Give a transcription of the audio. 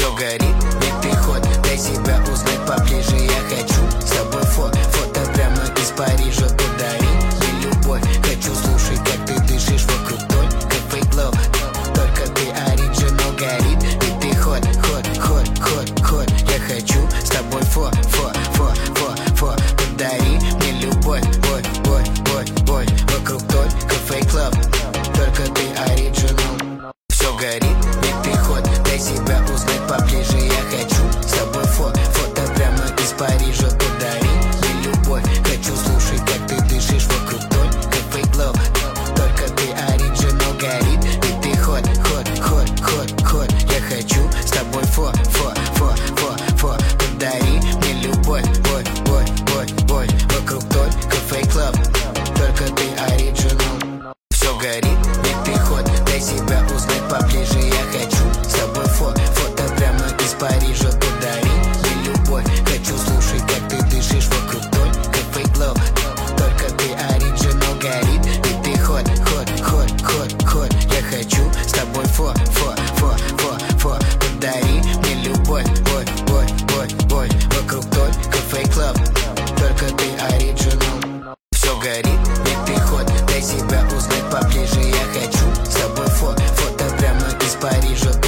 Все горит, ведь ты ход, дай себя узнать поближе. Я хочу с тобой фото прямо из Парижа подари. Не любовь, хочу слушать, как ты дышишь вокруг, только fake love, только ты оригинал горит. Ведь ты ход, я хочу с тобой подари. Мне любовь, бой, вокруг только fake love, только ты оригинал. Все горит, ведь ты ход, дай себя узнать поближе. Я хочу с тобой фото прямо из Парижа подари. Не любовь, хочу слушать, как ты дышишь вокруг, только fake love, только ты оригинал горит. Ведь ты ход, я хочу с тобой подари. Мне любовь, бой, вокруг только fake love, только ты оригинал. Все горит, ведь ты ход, дай себя узнать поближе. Я хочу с тобой фото прямо из Парижа подари. Не любовь, хочу слушать, как ты дышишь вокруг, только fake love, только ты оригинал горит. Ведь ты ход, я хочу с тобой подари. Мне любовь, бой, вокруг только fake love, только ты оригинал. Все горит, ведь ты ход, дай себя узнать поближе. Я хочу с тобой фото прямо из Парижа.